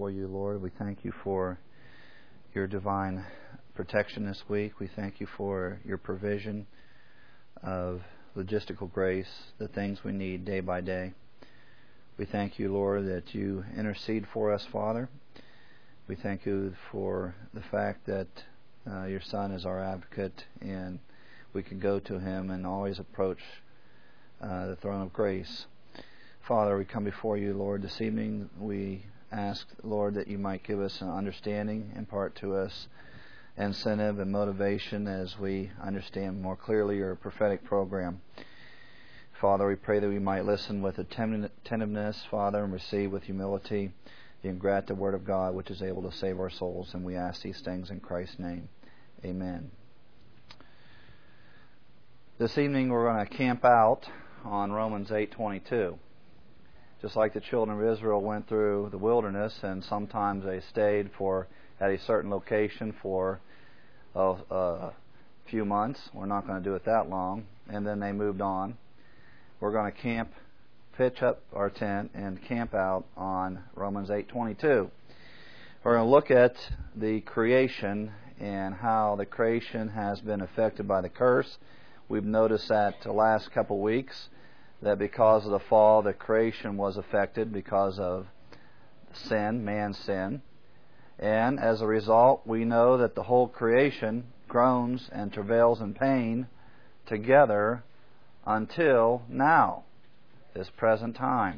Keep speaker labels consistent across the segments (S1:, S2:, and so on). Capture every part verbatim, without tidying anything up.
S1: before you, Lord. We thank you for your divine protection this week. We thank you for your provision of logistical grace, the things we need day by day. We thank you, Lord, that you intercede for us, Father. We thank you for the fact that uh, your Son is our advocate, and we can go to him and always approach uh, the throne of grace. Father, we come before you, Lord, this evening. We ask, Lord, that you might give us an understanding, impart to us incentive and motivation as we understand more clearly your prophetic program. Father, we pray that we might listen with attentiveness, Father, and receive with humility the ingratitude Word of God, which is able to save our souls. And we ask these things in Christ's name. Amen. This evening we're going to camp out on Romans eight twenty-two. Just like the children of Israel went through the wilderness, and sometimes they stayed for at a certain location for a, a few months. We're not going to do it that long. And then they moved on. We're going to camp, pitch up our tent, and camp out on Romans eight twenty-two. We're going to look at the creation and how the creation has been affected by the curse. We've noticed that the last couple weeks, that because of the fall, the creation was affected because of sin, man's sin. And as a result, we know that the whole creation groans and travails in pain together until now, this present time.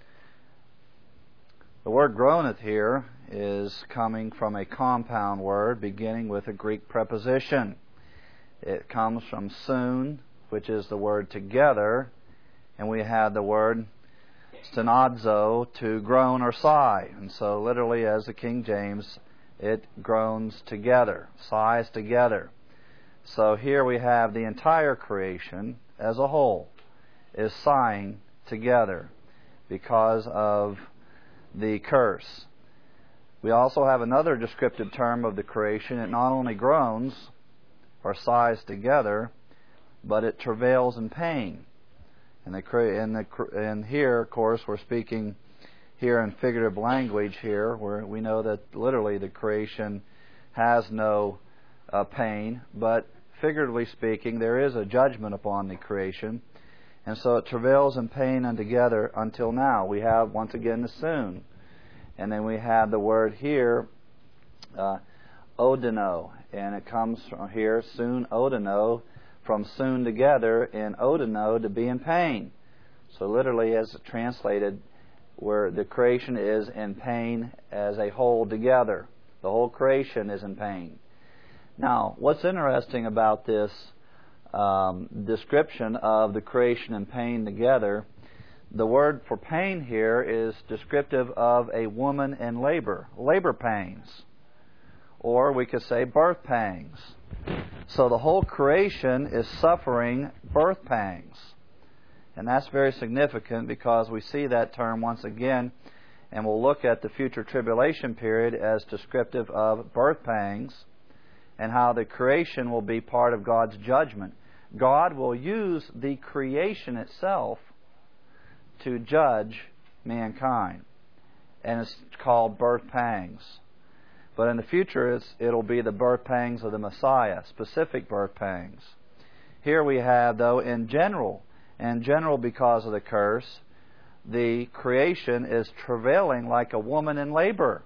S1: The word groaneth here is coming from a compound word beginning with a Greek preposition. It comes from soon, which is the word together, and we have the word stenazo, to groan or sigh. And so literally, as the King James, it groans together, sighs together. So here we have the entire creation as a whole is sighing together because of the curse. We also have another descriptive term of the creation. It not only groans or sighs together, but it travails in pain. And, the, and, the, and here, of course, we're speaking here in figurative language here, where we know that literally the creation has no uh, pain, but figuratively speaking, there is a judgment upon the creation. And so it travails in pain and together until now. We have, once again, the soon. And then we have the word here, uh, odino. And it comes from here, soon, odino, from soon together, in odino, to be in pain. So literally, as translated, where the creation is in pain as a whole together. The whole creation is in pain. Now, what's interesting about this um, description of the creation and pain together, the word for pain here is descriptive of a woman in labor, labor pains. Or we could say birth pangs. So the whole creation is suffering birth pangs. And that's very significant because we see that term once again, and we'll look at the future tribulation period as descriptive of birth pangs and how the creation will be part of God's judgment. God will use the creation itself to judge mankind. And it's called birth pangs. But in the future, it's, it'll be the birth pangs of the Messiah, specific birth pangs. Here we have, though, in general, in general because of the curse, the creation is travailing like a woman in labor.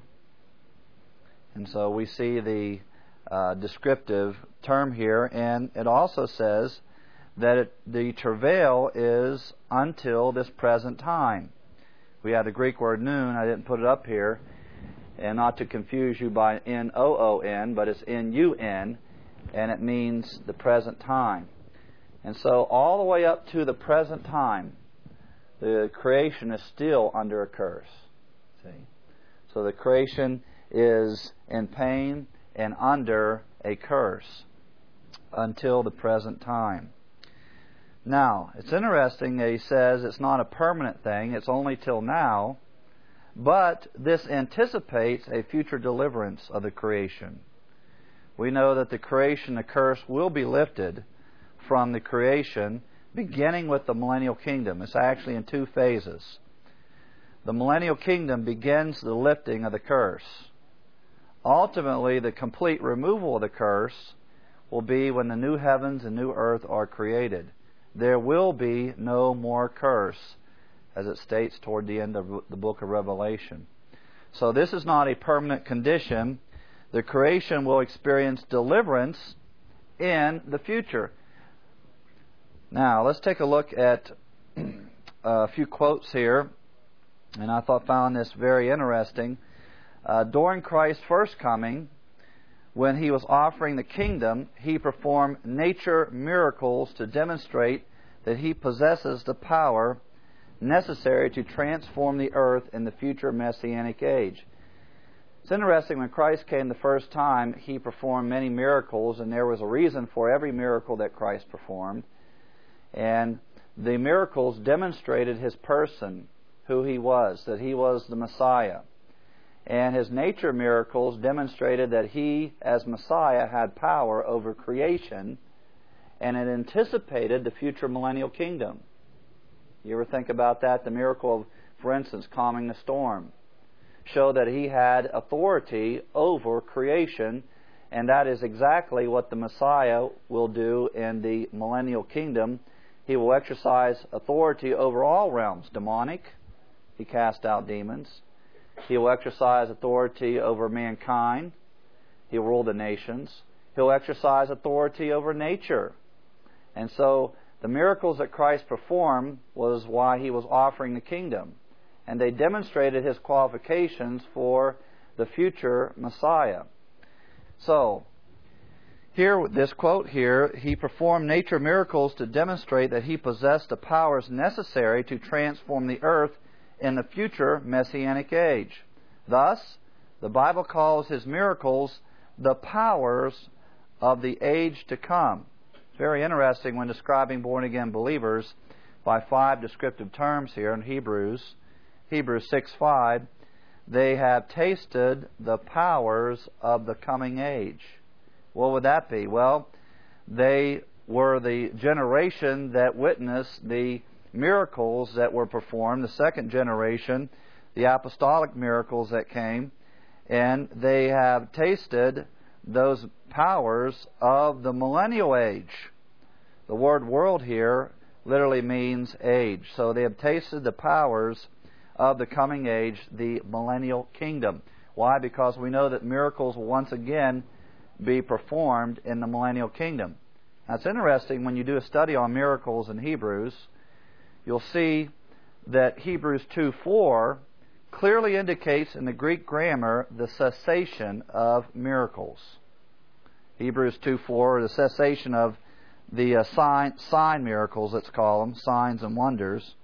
S1: And so we see the uh, descriptive term here, and it also says that it, the travail is until this present time. We have the Greek word noon. I didn't put it up here. And not to confuse you by N O O N, but it's N U N, and it means the present time. And so all the way up to the present time, the creation is still under a curse. See? So the creation is in pain and under a curse until the present time. Now, it's interesting that he says it's not a permanent thing, it's only till now. But this anticipates a future deliverance of the creation. We know that the creation, the curse, will be lifted from the creation, beginning with the millennial kingdom. It's actually in two phases. the millennial kingdom begins the lifting of the curse. Ultimately, the complete removal of the curse will be when the new heavens and new earth are created. There will be no more curse, as it states toward the end of the book of Revelation. So this is not a permanent condition. The creation will experience deliverance in the future. Now, let's take a look at a few quotes here, and I thought found this very interesting. Uh, during Christ's first coming, when he was offering the kingdom, he performed nature miracles to demonstrate that he possesses the power necessary to transform the earth in the future Messianic age. It's interesting, when Christ came the first time, he performed many miracles, and there was a reason for every miracle that Christ performed. And the miracles demonstrated his person, who he was, that he was the Messiah. And his nature miracles demonstrated that he, as Messiah, had power over creation, and it anticipated the future millennial kingdom. You ever think about that? The miracle of, for instance, calming the storm showed that he had authority over creation, and that is exactly what the Messiah will do in the millennial kingdom. He will exercise authority over all realms. Demonic, he cast out demons. He will exercise authority over mankind. He'll rule the nations. He'll exercise authority over nature. And so the miracles that Christ performed was why he was offering the kingdom. And they demonstrated his qualifications for the future Messiah. So, here, this quote here, he performed nature miracles to demonstrate that he possessed the powers necessary to transform the earth in the future Messianic age. Thus, the Bible calls his miracles the powers of the age to come. It's very interesting when describing born-again believers by five descriptive terms here in Hebrews. Hebrews six five, they have tasted the powers of the coming age. What would that be? Well, they were the generation that witnessed the miracles that were performed, the second generation, the apostolic miracles that came, and they have tasted those powers of the millennial age. The word world here literally means age. So they have tasted the powers of the coming age, the millennial kingdom. Why? Because we know that miracles will once again be performed in the millennial kingdom. Now, it's interesting when you do a study on miracles in Hebrews, you'll see that Hebrews two four clearly indicates in the Greek grammar the cessation of miracles. Hebrews two four, the cessation of the uh, sign, sign miracles, let's call them, signs and wonders.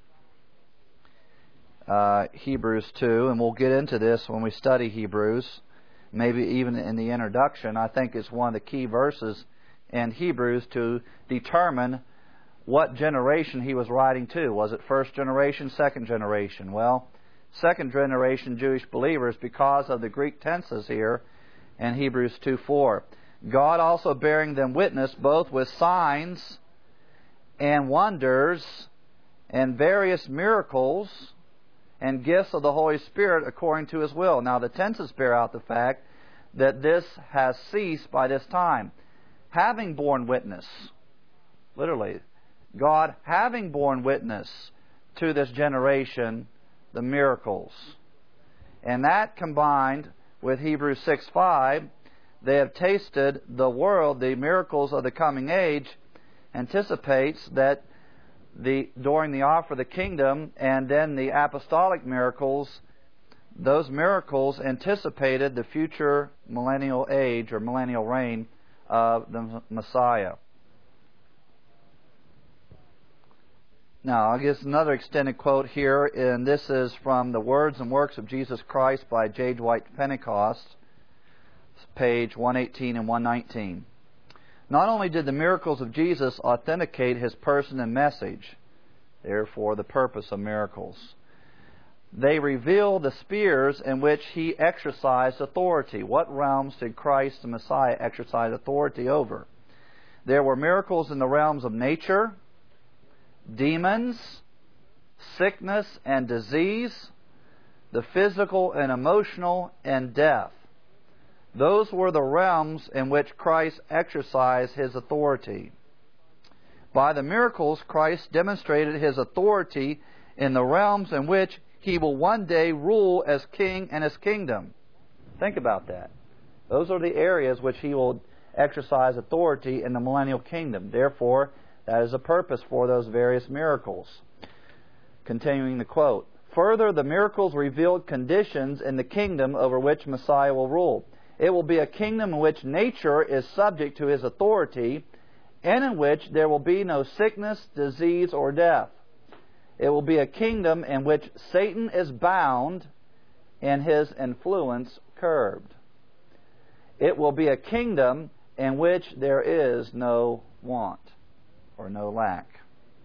S1: Uh, Hebrews two, and we'll get into this when we study Hebrews, maybe even in the introduction. I think it's one of the key verses in Hebrews to determine what generation he was writing to. Was it first generation, second generation? Well, second generation Jewish believers, because of the Greek tenses here in Hebrews two four. God also bearing them witness both with signs and wonders and various miracles and gifts of the Holy Spirit according to His will. Now the tenses bear out the fact that this has ceased by this time. Having borne witness, literally, God having borne witness to this generation, the miracles. And that combined with Hebrews six five, they have tasted the world, the miracles of the coming age, anticipates that the during the offer of the kingdom and then the apostolic miracles, those miracles anticipated the future millennial age or millennial reign of the Messiah. Now, I'll give another extended quote here, and this is from The Words and Works of Jesus Christ by J. Dwight Pentecost, page one eighteen and one nineteen. Not only did the miracles of Jesus authenticate His person and message, therefore the purpose of miracles, they reveal the spheres in which He exercised authority. What realms did Christ the Messiah exercise authority over? There were miracles in the realms of nature, demons, sickness and disease, the physical and emotional, and death. Those were the realms in which Christ exercised His authority. By the miracles, Christ demonstrated His authority in the realms in which He will one day rule as King in His kingdom. Think about that. Those are the areas which He will exercise authority in the millennial kingdom. Therefore, that is a purpose for those various miracles. Continuing the quote, "Further, the miracles revealed conditions in the kingdom over which Messiah will rule. It will be a kingdom in which nature is subject to His authority, and in which there will be no sickness, disease, or death. It will be a kingdom in which Satan is bound and his influence curbed. It will be a kingdom in which there is no want or no lack."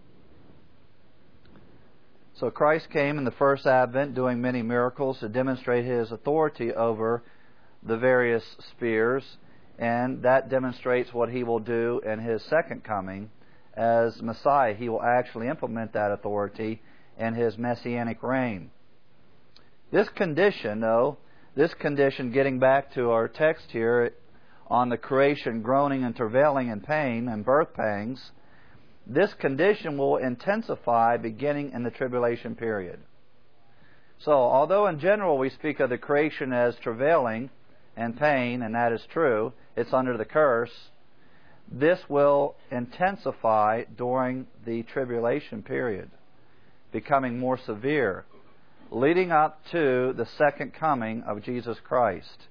S1: So Christ came in the first advent doing many miracles to demonstrate His authority over the various spheres, and that demonstrates what He will do in His second coming as Messiah. He will actually implement that authority in His messianic reign. This condition, though, this condition, getting back to our text here on the creation groaning and travailing in pain and birth pangs, this condition will intensify beginning in the tribulation period. So, although in general we speak of the creation as travailing and pain, and that is true, it's under the curse, this will intensify during the tribulation period, becoming more severe, leading up to the second coming of Jesus Christ.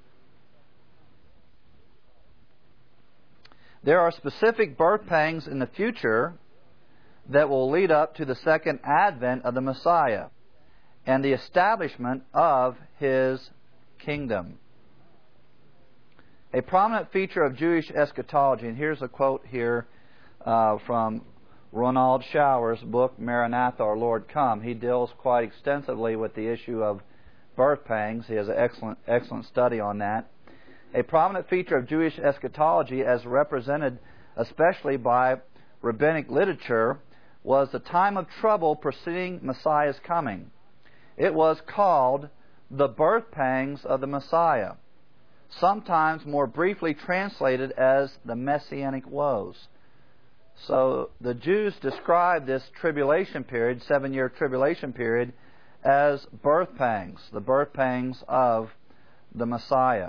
S1: There are specific birth pangs in the future that will lead up to the second advent of the Messiah and the establishment of His kingdom. A prominent feature of Jewish eschatology, and here's a quote here uh, from Ronald Shower's book, Maranatha, Our Lord Come. He deals quite extensively with the issue of birth pangs. He has an excellent, excellent study on that. A prominent feature of Jewish eschatology, as represented especially by rabbinic literature, was the time of trouble preceding Messiah's coming. It was called the birth pangs of the Messiah, sometimes more briefly translated as the Messianic woes. So the Jews described this tribulation period, seven-year tribulation period, as birth pangs, the birth pangs of the Messiah.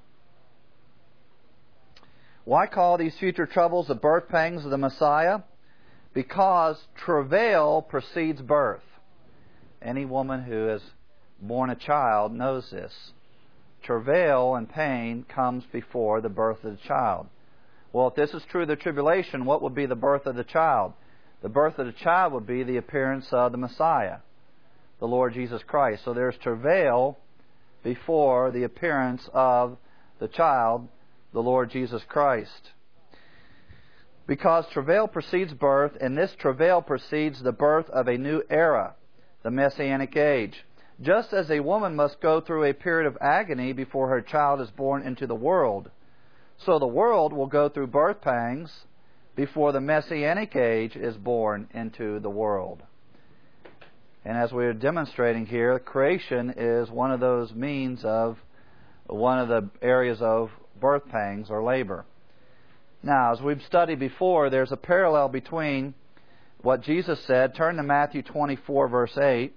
S1: Why call these future troubles the birth pangs of the Messiah? Because travail precedes birth. Any woman who has borne a child knows this. Travail and pain comes before the birth of the child. Well, if this is true of the tribulation, what would be the birth of the child? The birth of the child would be the appearance of the Messiah, the Lord Jesus Christ. So there's travail before the appearance of the child, the Lord Jesus Christ. Because travail precedes birth, and this travail precedes the birth of a new era, the Messianic age. Just as a woman must go through a period of agony before her child is born into the world, so the world will go through birth pangs before the Messianic age is born into the world. And as we are demonstrating here, creation is one of those means of, one of the areas of birth pangs or labor. Now, as we've studied before, there's a parallel between what Jesus said. Turn to Matthew twenty-four, verse eight.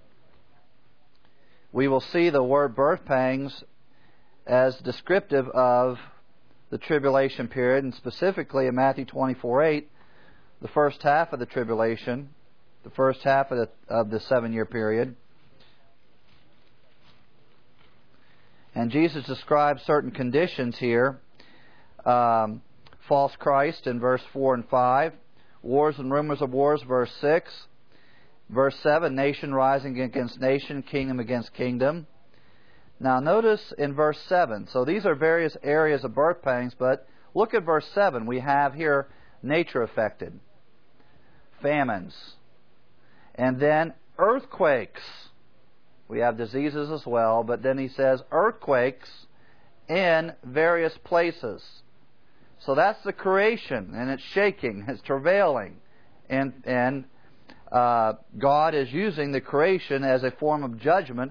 S1: We will see the word birth pangs as descriptive of the tribulation period, and specifically in Matthew twenty-four eight, the first half of the tribulation, the first half of the, of the seven-year period. And Jesus describes certain conditions here. Um, false Christ in verse four and five. Wars and rumors of wars, verse six. Verse seven, nation rising against nation, kingdom against kingdom. Now notice in verse seven, so these are various areas of birth pangs, but look at verse seven. We have here nature affected, famines, and then earthquakes. We have diseases as well, but then he says earthquakes in various places. So that's the creation, and it's shaking, it's travailing, and and uh, God is using the creation as a form of judgment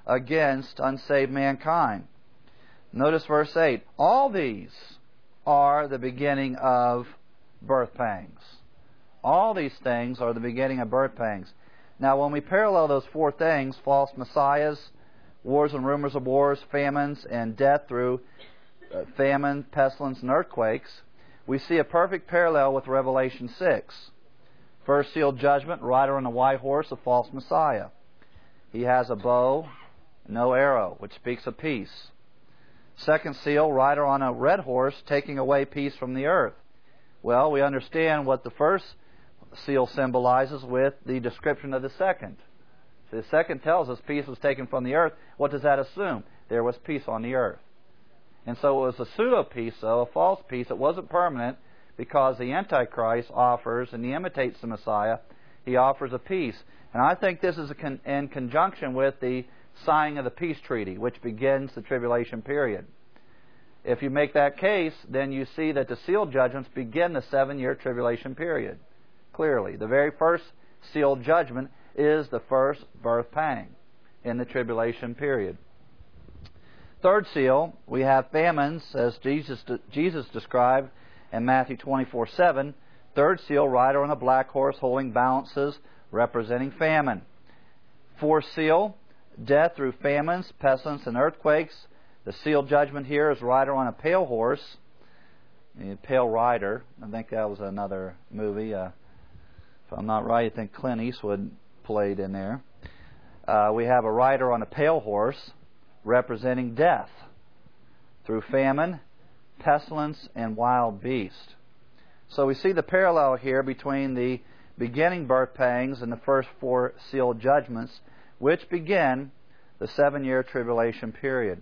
S1: against unsaved mankind. Notice verse eight. All these are the beginning of birth pangs. All these things are the beginning of birth pangs. Now, when we parallel those four things, false messiahs, wars and rumors of wars, famines, and death through uh, famine, pestilence, and earthquakes, we see a perfect parallel with Revelation six. First seal, judgment, rider on a white horse, a false messiah. He has a bow, no arrow, which speaks of peace. Second seal, rider on a red horse, taking away peace from the earth. Well, we understand what the first seal symbolizes with the description of the second. So the second tells us peace was taken from the earth. What does that assume? There was peace on the earth. And so it was a pseudo-peace, though, a false peace. It wasn't permanent because the Antichrist offers, and he imitates the Messiah, he offers a peace. And I think this is a con- in conjunction with the signing of the peace treaty, which begins the tribulation period. If you make that case, then you see that the sealed judgments begin the seven-year tribulation period. Clearly, the very first sealed judgment is the first birth pang in the tribulation period. Third seal, we have famines, as Jesus Jesus described in Matthew twenty-four seven. Third seal, rider on a black horse holding balances, representing famine. Fourth seal, death through famines, pestilence, and earthquakes. The sealed judgment here is rider on a pale horse, a pale rider. I think that was another movie. Uh, if I'm not right, I think Clint Eastwood played in there. Uh, we have a rider on a pale horse, representing death through famine, pestilence, and wild beast. So we see the parallel here between the beginning birth pangs and the first four sealed judgments, which begin the seven-year tribulation period.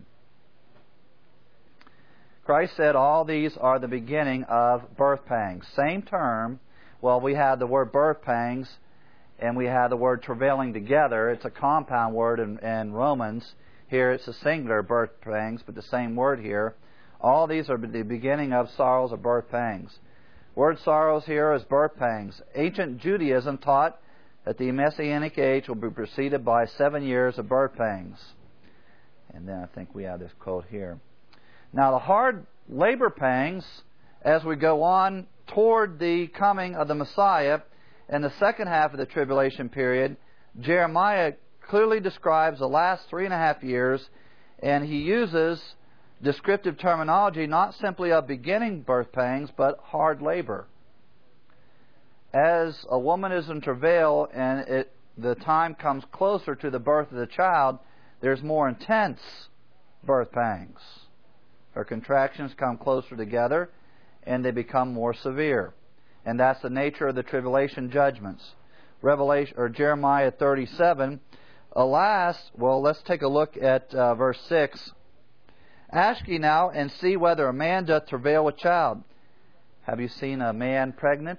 S1: Christ said all these are the beginning of birth pangs. Same term. Well, we have the word birth pangs and we have the word travailing together. It's a compound word in, in Romans. Here it's a singular, birth pangs, but the same word here. All these are the beginning of sorrows or birth pangs. Word sorrows here is birth pangs. Ancient Judaism taught that the Messianic age will be preceded by seven years of birth pangs. And then I think we have this quote here. Now the hard labor pangs, as we go on toward the coming of the Messiah in the second half of the tribulation period, Jeremiah clearly describes the last three and a half years, and he uses descriptive terminology not simply of beginning birth pangs, but hard labor. As a woman is in travail and it, the time comes closer to the birth of the child, there's more intense birth pangs. Her contractions come closer together and they become more severe. And that's the nature of the tribulation judgments. Revelation or Jeremiah thirty-seven. Alas, well, let's take a look at uh, verse six. Ask ye now and see whether a man doth travail with child. Have you seen a man pregnant?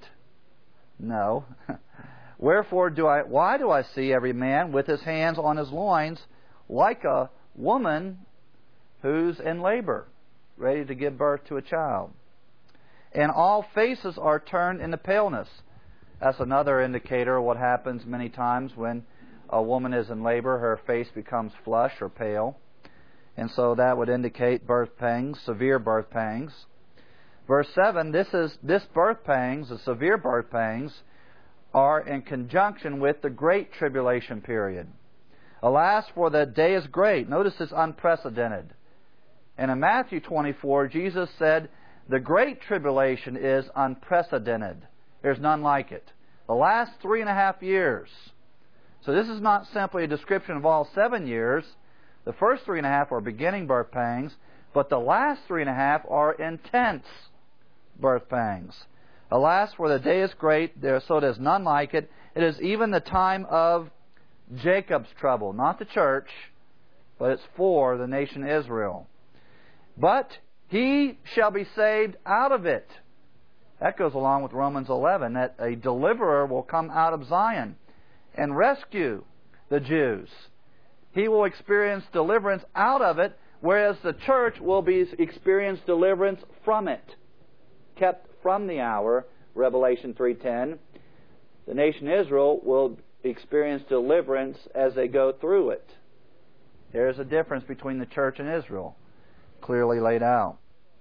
S1: No. Wherefore do I, why do I see every man with his hands on his loins like a woman who's in labor, ready to give birth to a child? And all faces are turned into paleness. That's another indicator of what happens many times when a woman is in labor. Her face becomes flush or pale. And so that would indicate birth pangs, severe birth pangs. Verse seven, this is this birth pangs, the severe birth pangs, are in conjunction with the great tribulation period. Alas, for the day is great. Notice it's unprecedented. And in Matthew twenty-four, Jesus said, the great tribulation is unprecedented. There's none like it. The last three and a half years. So this is not simply a description of all seven years. The first three and a half are beginning birth pangs, but the last three and a half are intense birth pangs. Alas, for the day is great, there so there's none like it. It is even the time of Jacob's trouble, not the church, but it's for the nation Israel. But he shall be saved out of it. That goes along with Romans eleven, that a deliverer will come out of Zion and rescue the Jews. He will experience deliverance out of it, whereas the church will be experience deliverance from it. Kept from the hour, Revelation three ten. The nation Israel will experience deliverance as they go through it. There's a difference between the church and Israel, clearly laid out.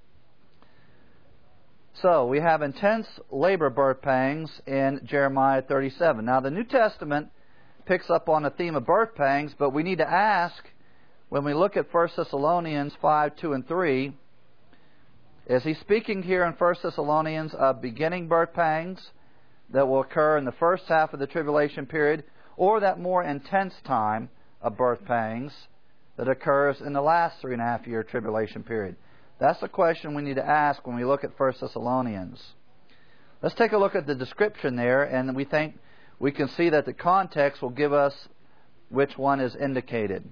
S1: So, we have intense labor birth pangs in Jeremiah thirty-seven. Now, the New Testament picks up on the theme of birth pangs, but we need to ask, when we look at First Thessalonians five, two, and three, is he speaking here in First Thessalonians of beginning birth pangs that will occur in the first half of the tribulation period, or that more intense time of birth pangs that occurs in the last three and a half year tribulation period? That's the question we need to ask when we look at First Thessalonians. Let's take a look at the description there, and we think we can see that the context will give us which one is indicated.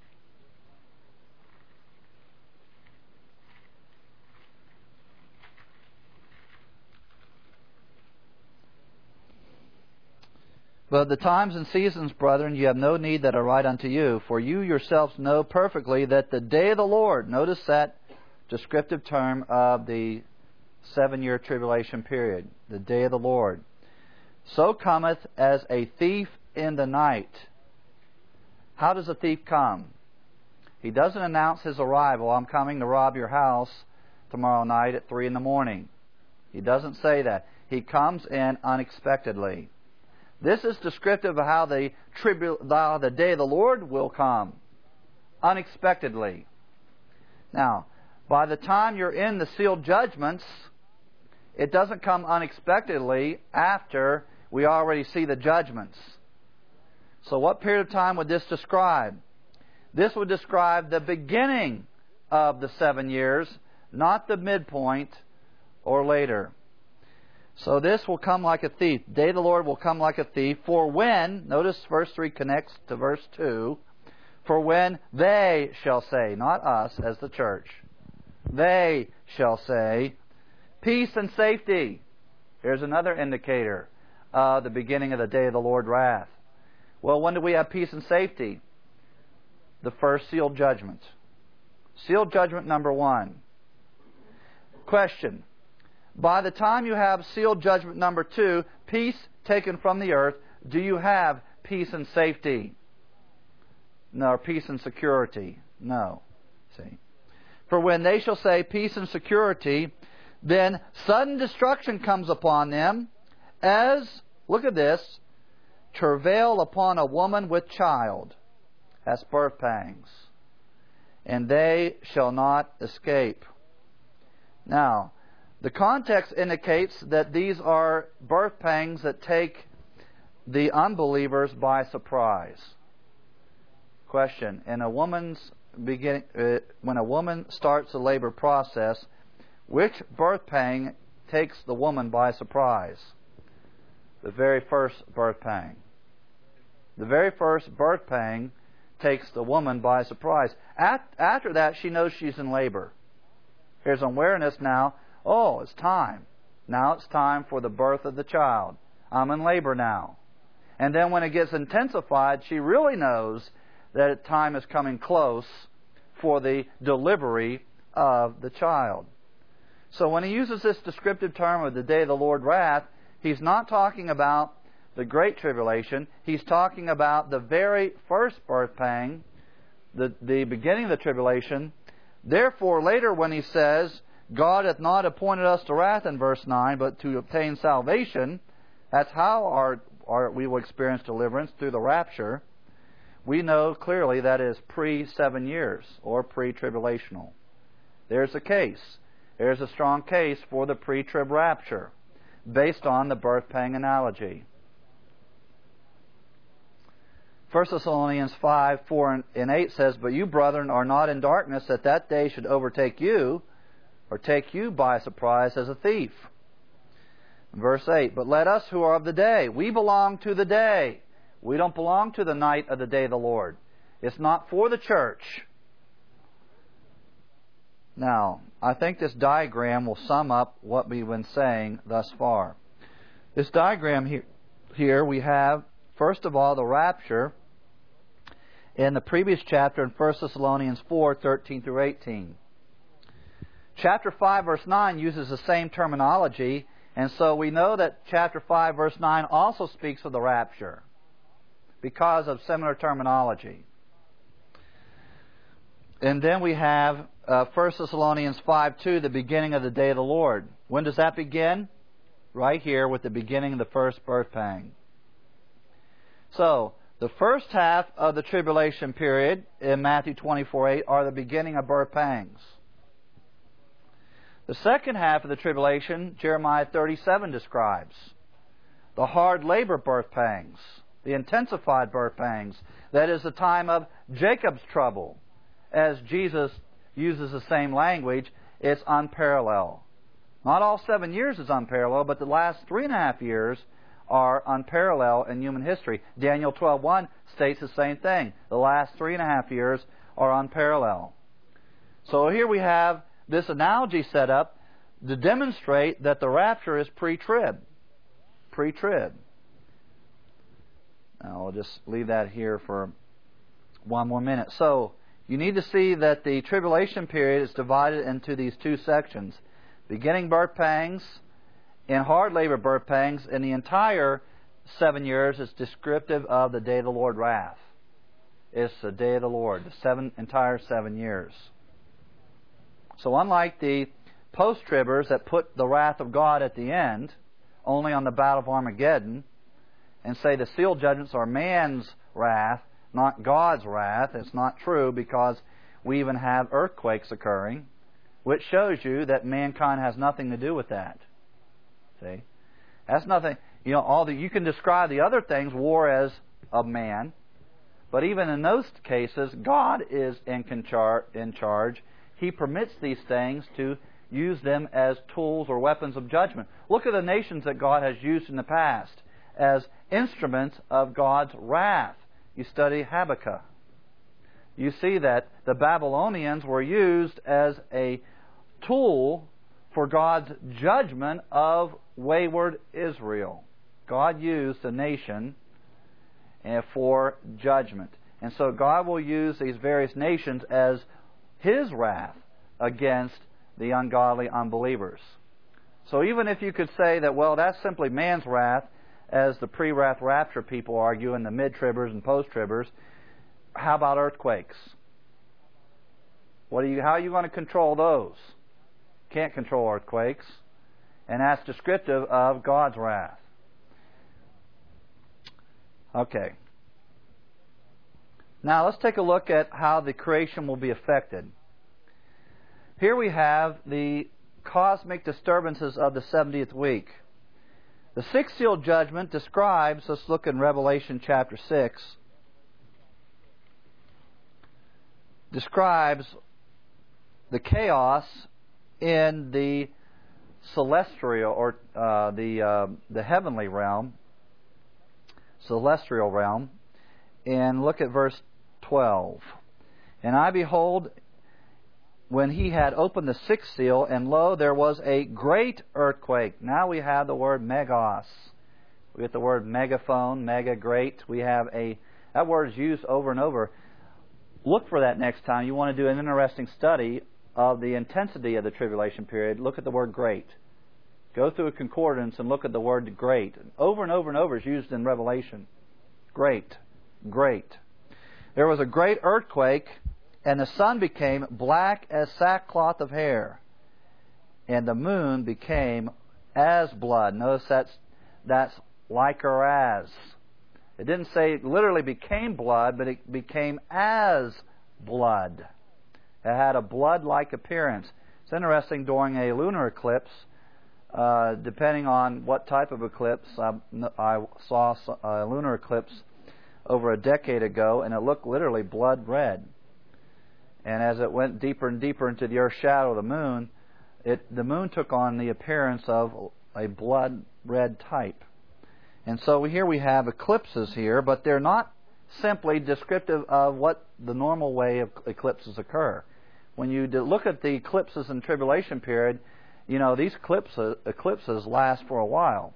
S1: But the times and seasons, brethren, you have no need that I write unto you, for you yourselves know perfectly that the day of the Lord, notice that descriptive term of the seven-year tribulation period, the day of the Lord, so cometh as a thief in the night. How does a thief come? He doesn't announce his arrival. I'm coming to rob your house tomorrow night at three in the morning. He doesn't say that. He comes in unexpectedly. This is descriptive of how the, tribu- how the day of the Lord will come, unexpectedly. Now, by the time you're in the sealed judgments, it doesn't come unexpectedly after we already see the judgments. So what period of time would this describe? This would describe the beginning of the seven years, not the midpoint or later. So this will come like a thief. Day of the Lord will come like a thief. For when, notice verse three connects to verse two, for when they shall say, not us as the church, they shall say, peace and safety. Here's another indicator of the beginning of the day of the Lord wrath. Well, when do we have peace and safety? The first sealed judgment. Sealed judgment number one. Question. By the time you have sealed judgment number two, peace taken from the earth, do you have peace and safety? No, peace and security. No. See. For when they shall say peace and security, then sudden destruction comes upon them, as, look at this, travail upon a woman with child. That's birth pangs. And they shall not escape. Now, the context indicates that these are birth pangs that take the unbelievers by surprise. Question. In a woman's beginning, uh, when a woman starts the labor process, which birth pang takes the woman by surprise? The very first birth pang. The very first birth pang takes the woman by surprise. At, after that, she knows she's in labor. Here's awareness now. Oh, it's time. Now it's time for the birth of the child. I'm in labor now. And then when it gets intensified, she really knows that time is coming close for the delivery of the child. So when he uses this descriptive term of the day of the Lord wrath, he's not talking about the Great Tribulation. He's talking about the very first birth pang, the, the beginning of the tribulation. Therefore, later when he says, God hath not appointed us to wrath in verse nine, but to obtain salvation, that's how our, our, we will experience deliverance, through the rapture. We know clearly that is pre-seven years, or pre-tribulational. There's a case. There's a strong case for the pre-trib rapture, based on the birth pang analogy. First Thessalonians five, four and eight says, But you, brethren, are not in darkness, that that day should overtake you, or take you by surprise as a thief. Verse eight, But let us who are of the day, we belong to the day. We don't belong to the night of the day of the Lord. It's not for the church. Now, I think this diagram will sum up what we've been saying thus far. This diagram here, here we have, first of all, the rapture in the previous chapter in First Thessalonians four, thirteen through eighteen. Chapter five, verse nine uses the same terminology, and so we know that chapter five, verse nine also speaks of the rapture because of similar terminology. And then we have uh, First Thessalonians five two, the beginning of the day of the Lord. When does that begin? Right here with the beginning of the first birth pang. So, the first half of the tribulation period in Matthew twenty-four eight are the beginning of birth pangs. The second half of the tribulation, Jeremiah thirty-seven describes the hard labor birth pangs, the intensified birth pangs. That is the time of Jacob's trouble. As Jesus uses the same language, it's unparalleled. Not all seven years is unparalleled, but the last three and a half years are unparalleled in human history. Daniel twelve one states the same thing. The last three and a half years are unparalleled. So here we have this analogy set up to demonstrate that the rapture is pre-trib. Pre-trib. Now, I'll just leave that here for one more minute. So, you need to see that the tribulation period is divided into these two sections. Beginning birth pangs and hard labor birth pangs, and the entire seven years is descriptive of the day of the Lord wrath. It's the day of the Lord, the seven entire seven years. So unlike the post-tribbers that put the wrath of God at the end, only on the battle of Armageddon, and say the seal judgments are man's wrath, not God's wrath, it's not true, because we even have earthquakes occurring, which shows you that mankind has nothing to do with that. See? That's nothing. You know, all the, you can describe the other things, war as of man, but even in those cases, God is in, conchar- in charge. He permits these things to use them as tools or weapons of judgment. Look at the nations that God has used in the past as instruments of God's wrath. You study Habakkuk. You see that the Babylonians were used as a tool for God's judgment of wayward Israel. God used the nation for judgment. And so God will use these various nations as His wrath against the ungodly unbelievers. So even if you could say that, well, that's simply man's wrath, as the pre-wrath rapture people argue, and the mid-tribbers and post-tribbers, how about earthquakes? What are you, how are you going to control those? Can't control earthquakes. And that's descriptive of God's wrath. Okay. Now let's take a look at how the creation will be affected. Here we have the cosmic disturbances of the seventieth week. The sixth seal judgment describes, let's look in Revelation chapter six, describes the chaos in the celestial or uh, the uh, the heavenly realm, celestial realm, and look at verse twelve. And I behold, when he had opened the sixth seal, and lo, there was a great earthquake. Now we have the word megos. We get the word megaphone, mega, great. We have a, that word is used over and over. Look for that next time. You want to do an interesting study of the intensity of the tribulation period. Look at the word great. Go through a concordance and look at the word great. Over and over and over is used in Revelation. Great, great. There was a great earthquake, and the sun became black as sackcloth of hair, and the moon became as blood. Notice that's, that's like or as. It didn't say it literally became blood, but it became as blood. It had a blood-like appearance. It's interesting, during a lunar eclipse, uh, depending on what type of eclipse, I, I saw a lunar eclipse over a decade ago, and it looked literally blood red. And as it went deeper and deeper into the Earth's shadow of the moon, it, the moon took on the appearance of a blood red type. And so here we have eclipses here, but they're not simply descriptive of what the normal way of eclipses occur. When you look at the eclipses in the tribulation period, you know, these eclipses, eclipses last for a while.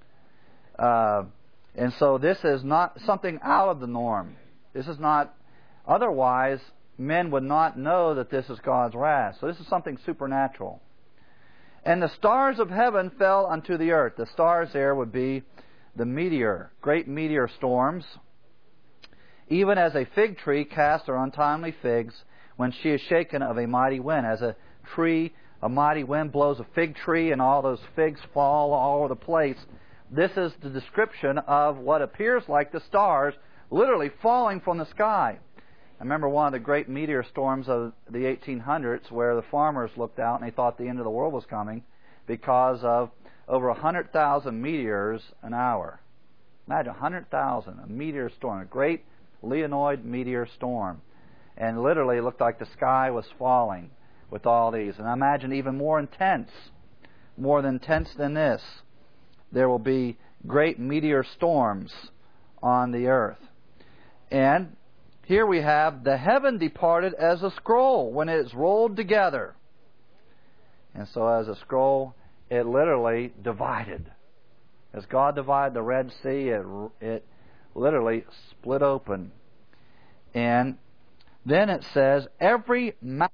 S1: Uh, and so this is not something out of the norm. This is not, otherwise men would not know that this is God's wrath. So this is something supernatural. And the stars of heaven fell unto the earth. The stars there would be the meteor, great meteor storms. Even as a fig tree casts her untimely figs when she is shaken of a mighty wind. As a tree, a mighty wind blows a fig tree and all those figs fall all over the place. This is the description of what appears like the stars literally falling from the sky. I remember one of the great meteor storms of the eighteen hundreds where the farmers looked out and they thought the end of the world was coming because of over one hundred thousand meteors an hour. Imagine one hundred thousand, a meteor storm, a great Leonid meteor storm. And literally it looked like the sky was falling with all these. And I imagine even more intense, more intense than this, there will be great meteor storms on the earth. And here we have the heaven departed as a scroll when it is rolled together. And so as a scroll, it literally divided. As God divided the Red Sea, it, it literally split open. And then it says, every mountain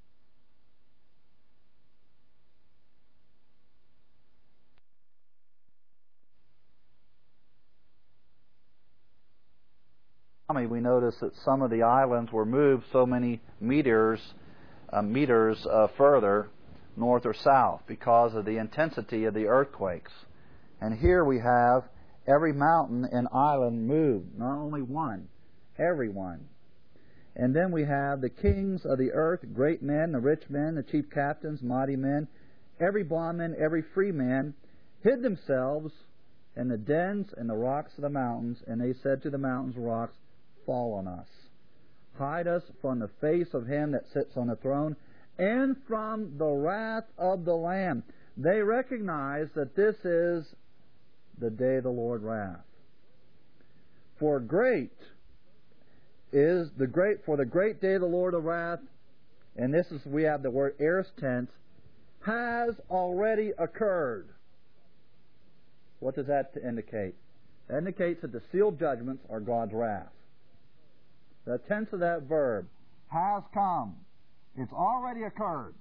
S1: we notice that some of the islands were moved so many meters, uh, meters uh, further north or south because of the intensity of the earthquakes. And here we have every mountain and island moved, not only one, every one. And then we have the kings of the earth, great men, the rich men, the chief captains, mighty men, every bondman, every free man, hid themselves in the dens and the rocks of the mountains, and they said to the mountains and rocks, fall on us. Hide us from the face of him that sits on the throne and from the wrath of the Lamb. They recognize that this is the day of the Lord's wrath. For great is the great for the great day of the Lord of wrath, and this is we have the word aorist tense, has already occurred. What does that indicate? That indicates that the sealed judgments are God's wrath. The tense of that verb, has come. It's already occurred.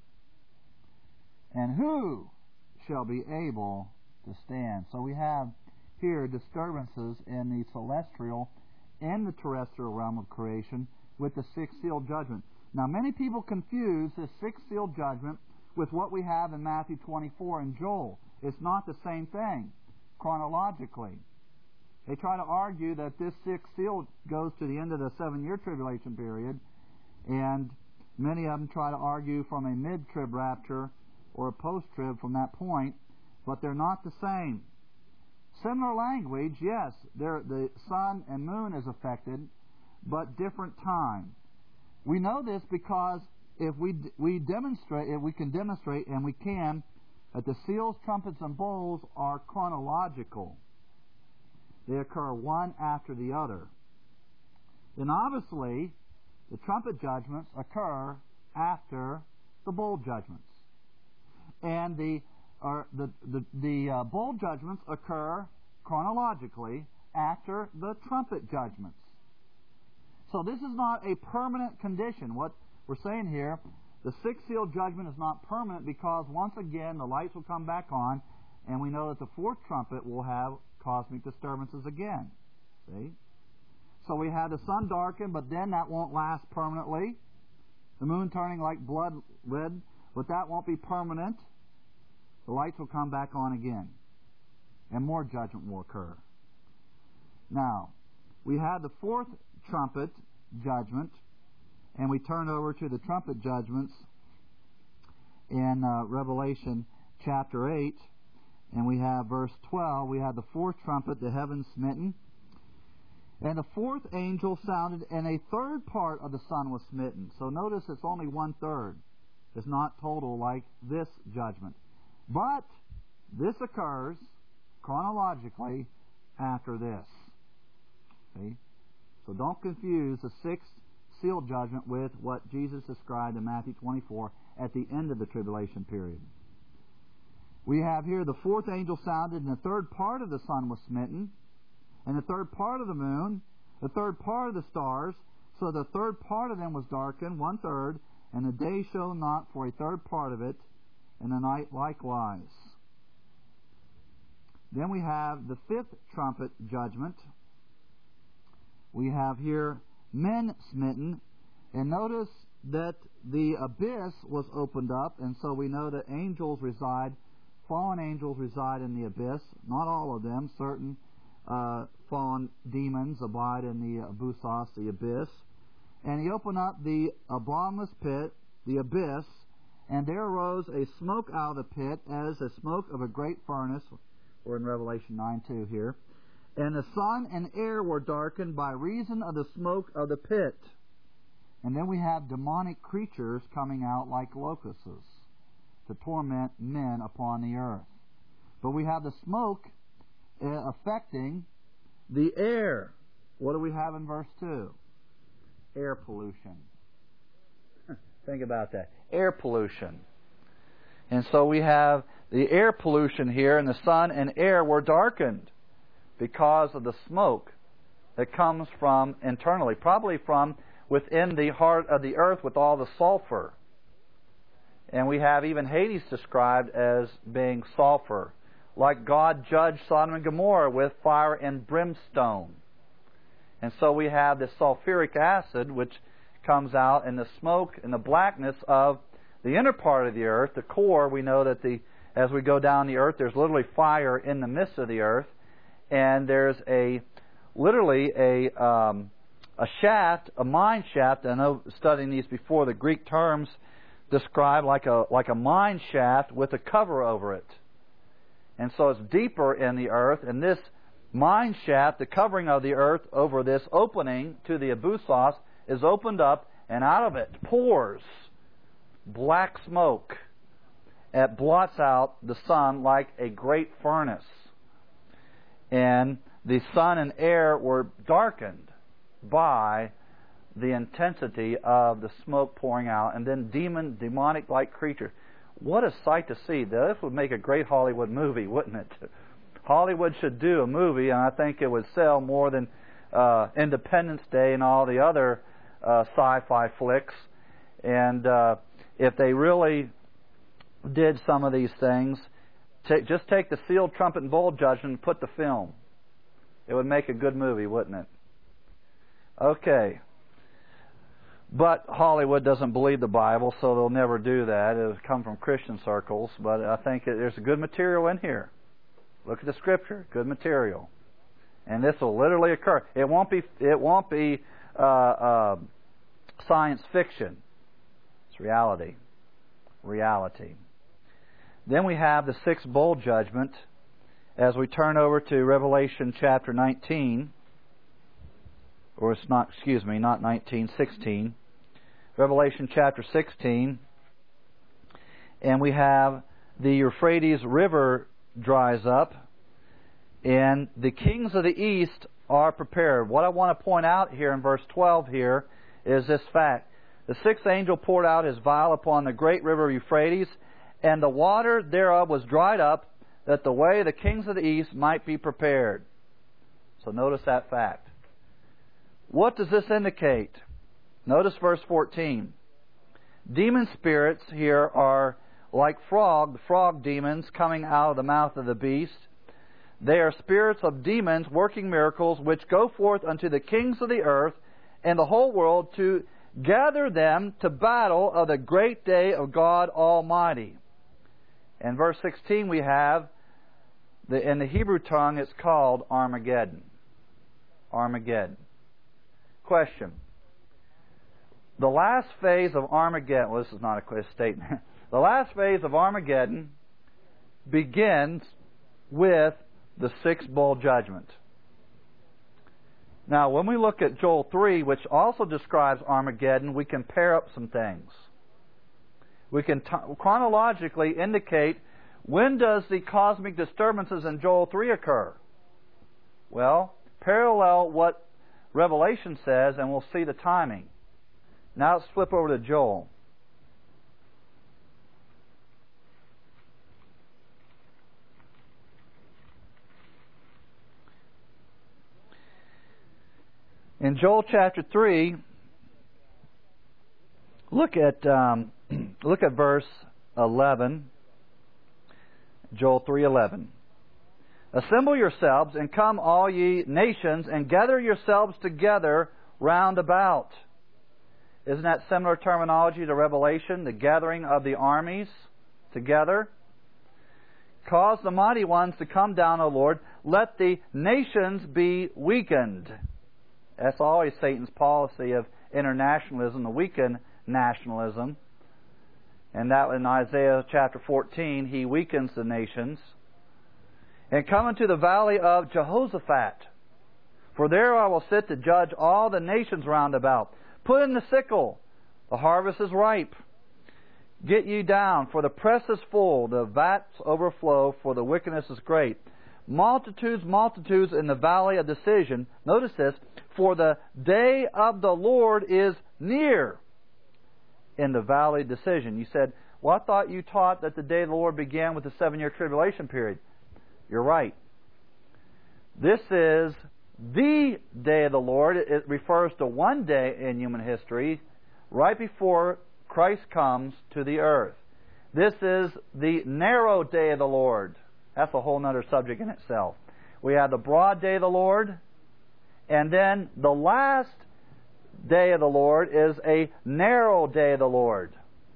S1: And who shall be able to stand? So we have here disturbances in the celestial and the terrestrial realm of creation with the sixth sealed judgment. Now many people confuse this sixth sealed judgment with what we have in Matthew twenty-four and Joel. It's not the same thing chronologically. They try to argue that this sixth seal goes to the end of the seven-year tribulation period, and many of them try to argue from a mid-trib rapture or a post-trib from that point, but they're not the same. Similar language, yes, the sun and moon is affected, but different time. We know this because if we we demonstrate, if we can demonstrate, and we can, that the seals, trumpets, and bowls are chronological. They occur one after the other. Then obviously, the trumpet judgments occur after the bowl judgments. And the or the the, the uh, bowl judgments occur chronologically after the trumpet judgments. So this is not a permanent condition. What we're saying here, the sixth seal judgment is not permanent because once again the lights will come back on, and we know that the fourth trumpet will have cosmic disturbances again. See? So we have the sun darkened, but then that won't last permanently. The moon turning like blood red, but that won't be permanent. The lights will come back on again, and more judgment will occur. Now, we have the fourth trumpet judgment, and we turn over to the trumpet judgments in uh, Revelation chapter eight. And we have verse twelve, we have the fourth trumpet, the heavens smitten. And the fourth angel sounded, and a third part of the sun was smitten. So notice it's only one-third. It's not total like this judgment. But this occurs chronologically after this. See? So don't confuse the sixth seal judgment with what Jesus described in Matthew twenty-four at the end of the tribulation period. We have here the fourth angel sounded, and the third part of the sun was smitten, and the third part of the moon, the third part of the stars. So the third part of them was darkened, one third, and the day shone not for a third part of it, and the night likewise. Then we have the fifth trumpet judgment. We have here men smitten, and notice that the abyss was opened up, and so we know that angels reside, fallen angels reside in the abyss. Not all of them. Certain uh, fallen demons abide in the abyssos, the abyss. And he opened up the bottomless pit, the abyss, and there arose a smoke out of the pit as the smoke of a great furnace. We're in Revelation nine two here. And the sun and air were darkened by reason of the smoke of the pit. And then we have demonic creatures coming out like locusts to torment men upon the earth. But we have the smoke uh, affecting the air. What do we have in verse two? Air pollution. Think about that. Air pollution. And so we have the air pollution here, and the sun and air were darkened because of the smoke that comes from internally, probably from within the heart of the earth with all the sulfur. And we have even Hades described as being sulfur, like God judged Sodom and Gomorrah with fire and brimstone. And so we have this sulfuric acid which comes out in the smoke and the blackness of the inner part of the earth. The core, we know that the as we go down the earth, there's literally fire in the midst of the earth, and there's a literally a um, a shaft, a mine shaft. I know studying these before, the Greek terms describe like a like a mine shaft with a cover over it, and so it's deeper in the earth. And this mine shaft, the covering of the earth over this opening to the abyssos, is opened up, and out of it pours black smoke. It blots out the sun like a great furnace. And the sun and air were darkened by the intensity of the smoke pouring out, and then demon, demonic-like creatures. What a sight to see. This would make a great Hollywood movie, wouldn't it? Hollywood should do a movie, and I think it would sell more than uh, Independence Day and all the other uh, sci-fi flicks. And uh, if they really did some of these things, t- just take the sealed trumpet and bowl judgment and put the film. It would make a good movie, wouldn't it? Okay. But Hollywood doesn't believe the Bible, so they'll never do that. It'll come from Christian circles, but I think it, there's good material in here. Look at the Scripture, good material, and this will literally occur. It won't be. It won't be uh, uh, science fiction. It's reality. Reality. Then we have the sixth bowl judgment. As we turn over to Revelation chapter nineteen, or it's not. Excuse me, not nineteen, sixteen. Revelation chapter sixteen, and we have the Euphrates River dries up, and the kings of the east are prepared. What I want to point out here in verse twelve here is this fact. The sixth angel poured out his vial upon the great river Euphrates, and the water thereof was dried up, that the way of the kings of the east might be prepared. So notice that fact. What does this indicate? Notice verse fourteen. Demon spirits here are like frog, the frog demons coming out of the mouth of the beast. They are spirits of demons working miracles, which go forth unto the kings of the earth and the whole world to gather them to battle of the great day of God Almighty. In verse sixteen we have, the, in the Hebrew tongue it's called Armageddon. Armageddon. Question. The last phase of Armageddon, well, this is not a clear statement. The last phase of Armageddon begins with the sixth bowl judgment. Now, when we look at Joel three, which also describes Armageddon, we can pair up some things. We can t- chronologically indicate, when does the cosmic disturbances in Joel three occur? Well, parallel what Revelation says, and we'll see the timing. Now let's flip over to Joel. In Joel chapter three, look at um, look at verse eleven. Joel three eleven. Assemble yourselves and come, all ye nations, and gather yourselves together round about. Isn't that similar terminology to Revelation, the gathering of the armies together? Cause the mighty ones to come down, O Lord. Let the nations be weakened. That's always Satan's policy of internationalism, to weaken nationalism. And that in Isaiah chapter fourteen, he weakens the nations. And come into the valley of Jehoshaphat. For there I will sit to judge all the nations round about. Put in the sickle, the harvest is ripe. Get ye down, for the press is full, the vats overflow, for the wickedness is great. Multitudes, multitudes in the valley of decision. Notice this, for the day of the Lord is near in the valley of decision. You said, well, I thought you taught that the day of the Lord began with the seven-year tribulation period. You're right. This is the day of the Lord. It refers to one day in human history, right before Christ comes to the earth. This is the narrow day of the Lord. That's a whole other subject in itself. We have the broad day of the Lord, and then the last day of the Lord is a narrow day of the Lord.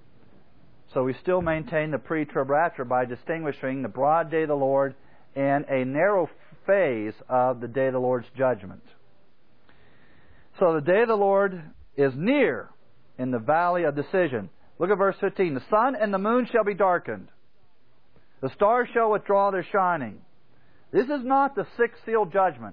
S1: So we still maintain the pre-trib rapture by distinguishing the broad day of the Lord and a narrow phase of the day of the Lord's judgment. So the day of the Lord is near in the valley of decision. Look at verse fifteen. The sun and the moon shall be darkened. The stars shall withdraw their shining. This is not the sixth seal judgment.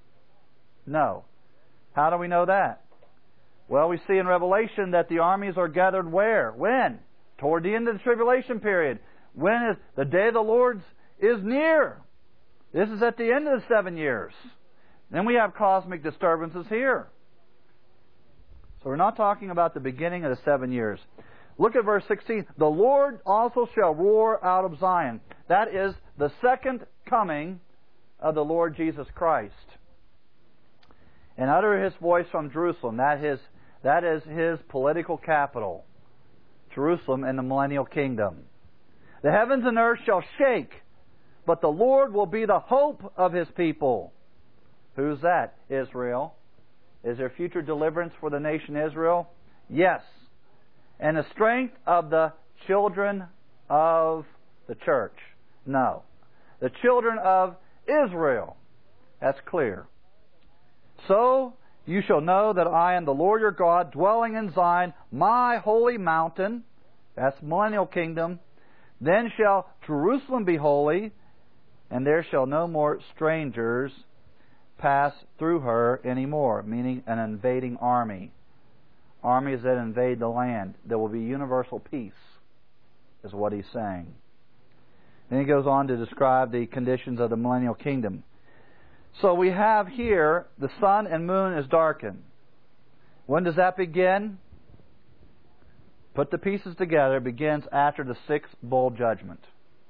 S1: No. How do we know that? Well, we see in Revelation that the armies are gathered where? When? Toward the end of the tribulation period. When is the day of the Lord's is near. This is at the end of the seven years. Then we have cosmic disturbances here. So we're not talking about the beginning of the seven years. Look at verse sixteen. The Lord also shall roar out of Zion. That is the second coming of the Lord Jesus Christ. And utter His voice from Jerusalem. That is, that is His political capital. Jerusalem in the millennial kingdom. The heavens and earth shall shake, but the Lord will be the hope of His people. Who's that? Israel. Is there future deliverance for the nation Israel? Yes. And the strength of the children of the church? No. The children of Israel. That's clear. So you shall know that I am the Lord your God, dwelling in Zion, my holy mountain. That's millennial kingdom. Then shall Jerusalem be holy, and there shall no more strangers pass through her anymore, meaning an invading army. Armies that invade the land. There will be universal peace, is what he's saying. Then he goes on to describe the conditions of the millennial kingdom. So we have here, the sun and moon is darkened. When does that begin? Put the pieces together. It begins after the sixth bowl judgment.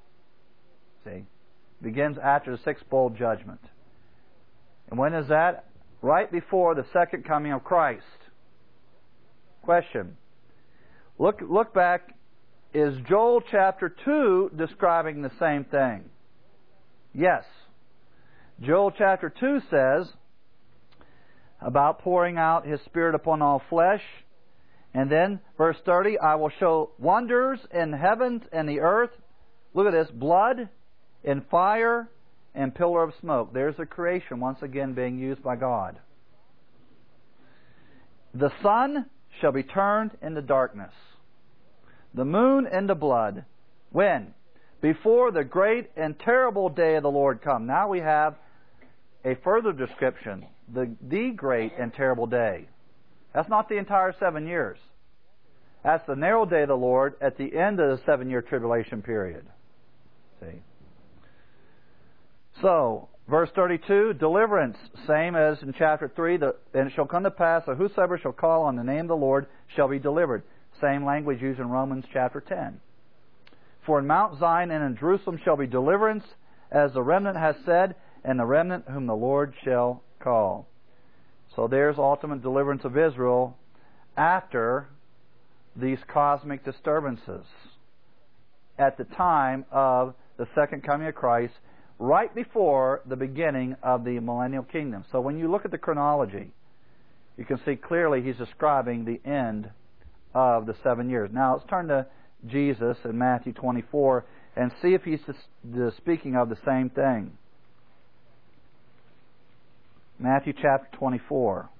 S1: See? Begins after the sixth bowl judgment. And when is that? Right before the second coming of Christ. Question. Look, look back. Is Joel chapter two describing the same thing? Yes. Joel chapter two says about pouring out His Spirit upon all flesh. And then, verse thirty, I will show wonders in heavens and the earth. Look at this. Blood and fire and pillar of smoke. There's the creation once again being used by God. The sun shall be turned into darkness, the moon into blood. When? Before the great and terrible day of the Lord come. Now we have a further description. The, the great and terrible day. That's not the entire seven years. That's the narrow day of the Lord at the end of the seven-year tribulation period. See? So, verse thirty-two, deliverance, same as in chapter three, the, and it shall come to pass that whosoever shall call on the name of the Lord shall be delivered. Same language used in Romans chapter ten. For in Mount Zion and in Jerusalem shall be deliverance, as the remnant has said, and the remnant whom the Lord shall call. So there's ultimate deliverance of Israel after these cosmic disturbances at the time of the second coming of Christ, right before the beginning of the millennial kingdom. So when you look at the chronology, you can see clearly he's describing the end of the seven years. Now let's turn to Jesus in Matthew twenty-four and see if he's speaking of the same thing. Matthew chapter twenty-four.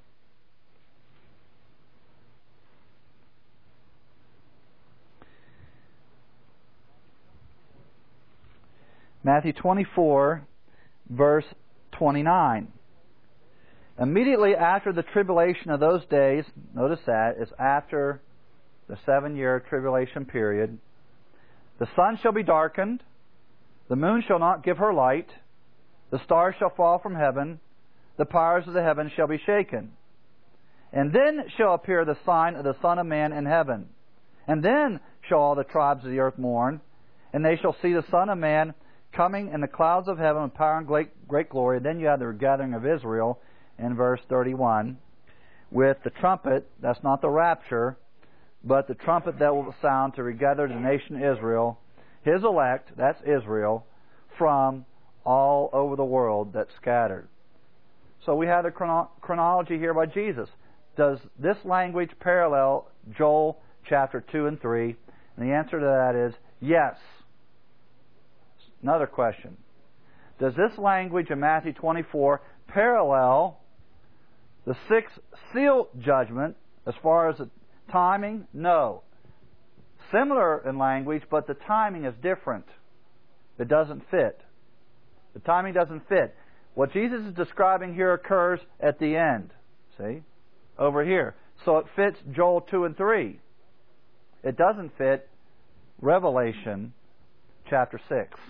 S1: Matthew twenty-four, verse twenty-nine. Immediately after the tribulation of those days, notice that, is after the seven-year tribulation period, the sun shall be darkened, the moon shall not give her light, the stars shall fall from heaven, the powers of the heavens shall be shaken. And then shall appear the sign of the Son of Man in heaven. And then shall all the tribes of the earth mourn, and they shall see the Son of Man coming in the clouds of heaven with power and great, great glory. Then you have the gathering of Israel in verse thirty-one with the trumpet. That's not the rapture, but the trumpet that will sound to regather the nation Israel, his elect, that's Israel, from all over the world that's scattered. So we have the chrono- chronology here by Jesus. Does this language parallel Joel chapter two and three? And the answer to that is yes. Another question. Does this language in Matthew twenty-four parallel the sixth seal judgment as far as the timing? No. Similar in language, but the timing is different. It doesn't fit. The timing doesn't fit. What Jesus is describing here occurs at the end. See? Over here. So it fits Joel two and three. It doesn't fit Revelation chapter six.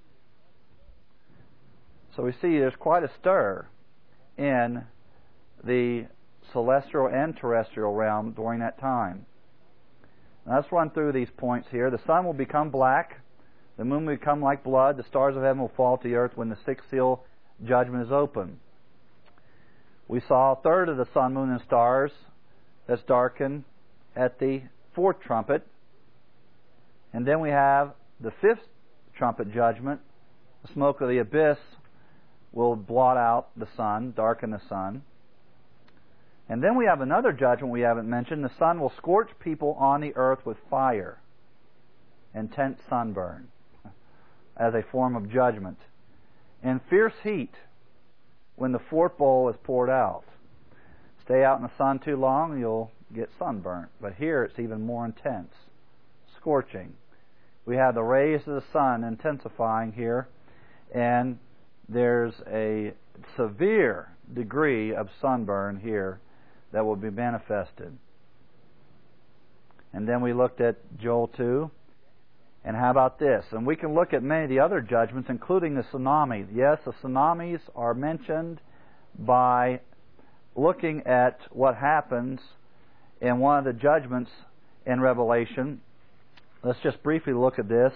S1: So we see there's quite a stir in the celestial and terrestrial realm during that time. Now let's run through these points here. The sun will become black. The moon will become like blood. The stars of heaven will fall to the earth when the sixth seal judgment is open. We saw a third of the sun, moon, and stars that's darkened at the fourth trumpet. And then we have the fifth trumpet judgment. The smoke of the abyss will blot out the sun, darken the sun. And then we have another judgment we haven't mentioned. The sun will scorch people on the earth with fire, intense sunburn, as a form of judgment. And fierce heat when the fourth bowl is poured out. Stay out in the sun too long, you'll get sunburnt. But here it's even more intense, scorching. We have the rays of the sun intensifying here, and there's a severe degree of sunburn here that will be manifested. And then we looked at Joel two. And how about this? And we can look at many of the other judgments, including the tsunami. Yes, the tsunamis are mentioned by looking at what happens in one of the judgments in Revelation. Let's just briefly look at this.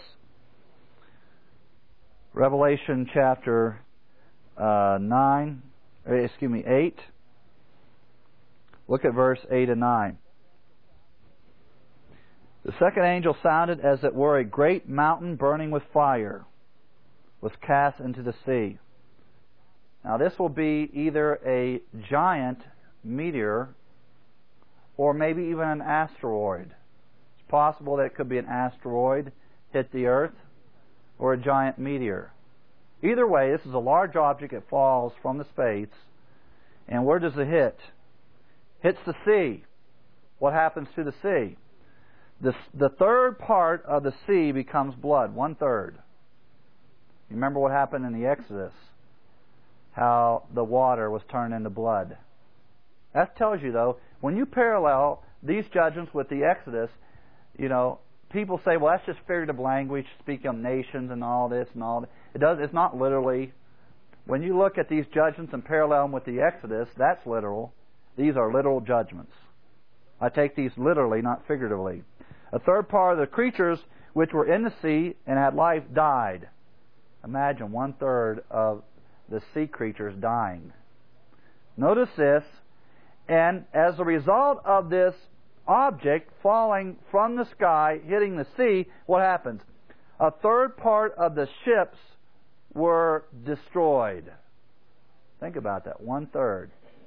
S1: Revelation chapter uh, nine, or excuse me, eight. Look at verse eight and nine. The second angel sounded as it were a great mountain burning with fire, was cast into the sea. Now this will be either a giant meteor or maybe even an asteroid. It's possible that it could be an asteroid hit the earth or a giant meteor. Either way, this is a large object that falls from the space. And where does it hit? Hits the sea. What happens to the sea? The, the third part of the sea becomes blood, one third. You remember what happened in the Exodus? How the water was turned into blood. That tells you, though, when you parallel these judgments with the Exodus, you know, people say, well, that's just figurative language, speaking of nations and all this and all that. It does, it's not literally. When you look at these judgments and parallel them with the Exodus, that's literal. These are literal judgments. I take these literally, not figuratively. A third part of the creatures which were in the sea and had life died. Imagine one third of the sea creatures dying. Notice this, and as a result of this object falling from the sky, hitting the sea, what happens? A third part of the ships were destroyed. Think about that, one third.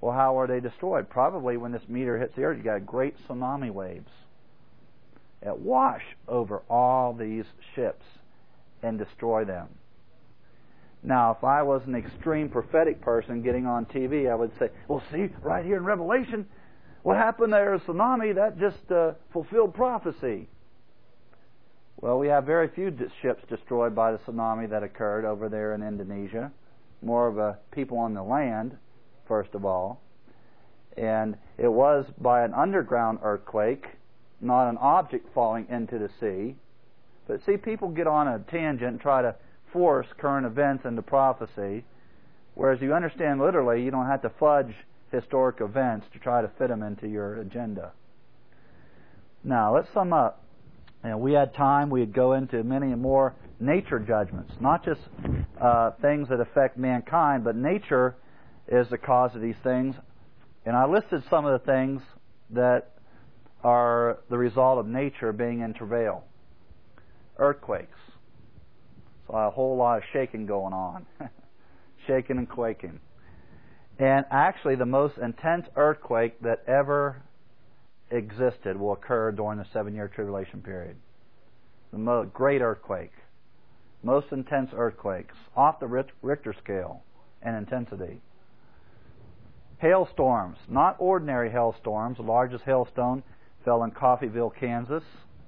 S1: Well, how are they destroyed? Probably when this meteor hits the earth, you got great tsunami waves that wash over all these ships and destroy them. Now, if I was an extreme prophetic person getting on T V, I would say, well, see, right here in Revelation, what happened there is a tsunami, that just uh, fulfilled prophecy. Well, we have very few ships destroyed by the tsunami that occurred over there in Indonesia. More of a people on the land, first of all. And it was by an underground earthquake, not an object falling into the sea. But see, people get on a tangent and try to force current events into prophecy, whereas you understand literally, you don't have to fudge historic events to try to fit them into your agenda. Now, let's sum up. You know, we had time, we'd go into many more nature judgments, not just uh, things that affect mankind, but nature is the cause of these things. And I listed some of the things that are the result of nature being in travail. Earthquakes. So a whole lot of shaking going on. Shaking and quaking. And actually the most intense earthquake that ever existed will occur during the seven-year tribulation period. The most great earthquake. Most intense earthquakes. Off the Richter scale in intensity. Hailstorms. Not ordinary hailstorms. The largest hailstone fell in Coffeyville, Kansas.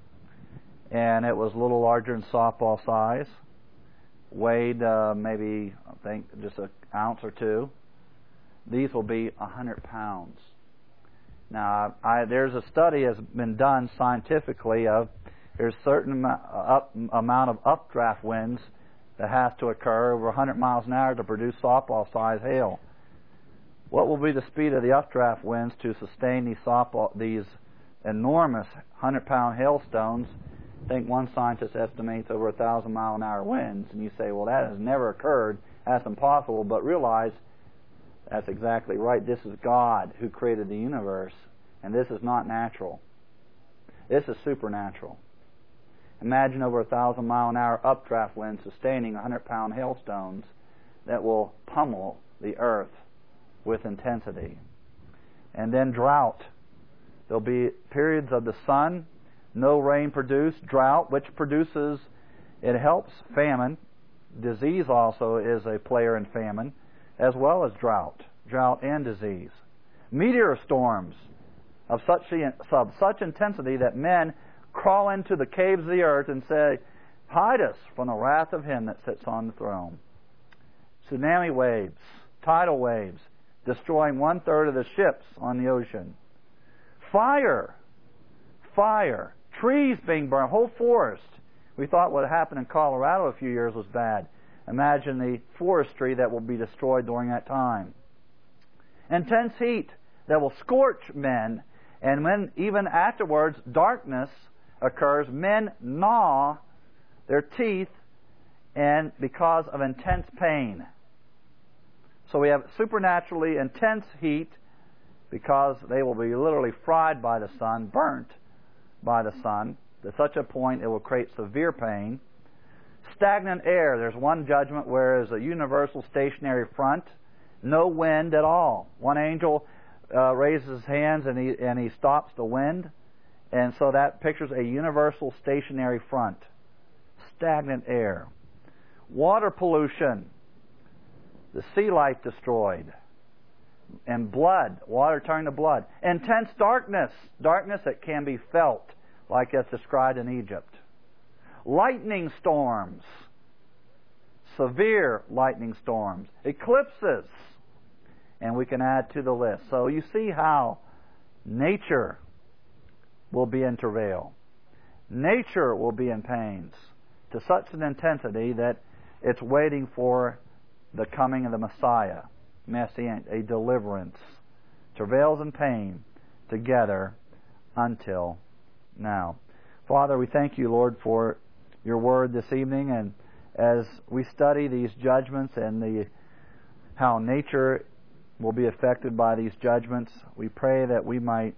S1: And it was a little larger than softball size. Weighed uh, maybe, I think, just an ounce or two. These will be one hundred pounds. Now, I, there's a study has been done scientifically of there's a certain amount, up, amount of updraft winds that has to occur over one hundred miles an hour to produce softball-sized hail. What will be the speed of the updraft winds to sustain these softball, these enormous one hundred pound hailstones? I think one scientist estimates over one thousand mile an hour winds, and you say, well, that has never occurred. That's impossible. But realize that's exactly right. This is God who created the universe, and this is not natural. This is supernatural. Imagine over a thousand mile an hour updraft wind sustaining one hundred pound hailstones that will pummel the earth with intensity. And then drought. There'll be periods of the sun, no rain produced, drought, which produces, it helps famine. Disease also is a player in famine, as well as drought, drought and disease. Meteor storms of such, of such intensity that men crawl into the caves of the earth and say, hide us from the wrath of him that sits on the throne. Tsunami waves, tidal waves, destroying one-third of the ships on the ocean. Fire, fire, trees being burned, whole forest. We thought what happened in Colorado a few years was bad. Imagine the forestry that will be destroyed during that time. Intense heat that will scorch men, and when even afterwards darkness occurs, men gnaw their teeth and because of intense pain. So we have supernaturally intense heat because they will be literally fried by the sun, burnt by the sun, to such a point it will create severe pain. Stagnant air. There's one judgment where there's a universal stationary front, no wind at all. One angel uh, raises his hands and he, and he stops the wind, and so that pictures a universal stationary front. Stagnant air. Water pollution. The sea life destroyed. And blood. Water turning to blood. Intense darkness. Darkness that can be felt, like as described in Egypt. Lightning storms. Severe lightning storms. Eclipses. And we can add to the list. So you see how nature will be in travail. Nature will be in pains to such an intensity that it's waiting for the coming of the Messiah, Messianic, a deliverance. Travails and pain together until now. Father, we thank you, Lord, for your word this evening, and as we study these judgments and the how nature will be affected by these judgments, we pray that we might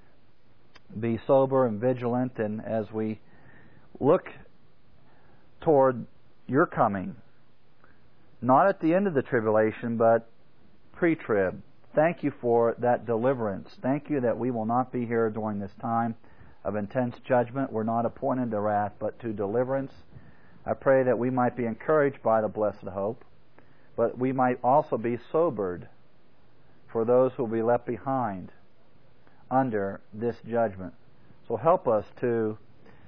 S1: be sober and vigilant, and as we look toward your coming, not at the end of the tribulation, but pre-trib, thank you for that deliverance. Thank you that we will not be here during this time of intense judgment. We're not appointed to wrath, but to deliverance. I pray that we might be encouraged by the blessed hope, but we might also be sobered for those who will be left behind under this judgment. So help us to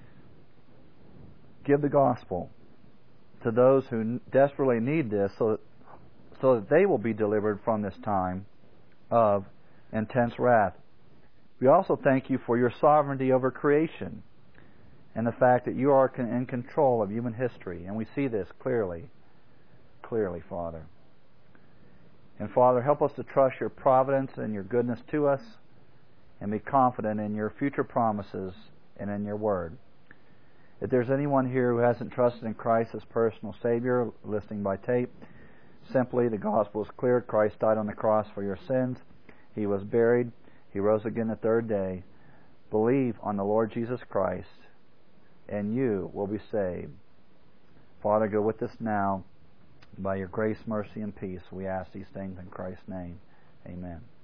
S1: give the gospel to those who desperately need this, so that, so that they will be delivered from this time of intense wrath. We also thank you for your sovereignty over creation and the fact that you are in control of human history, and we see this clearly, clearly, Father. And Father, help us to trust your providence and your goodness to us, and be confident in your future promises and in your word. If there's anyone here who hasn't trusted in Christ as personal Savior, listening by tape, simply the gospel is clear. Christ died on the cross for your sins. He was buried. He rose again the third day. Believe on the Lord Jesus Christ, and you will be saved. Father, go with us now. By your grace, mercy, and peace, we ask these things in Christ's name. Amen.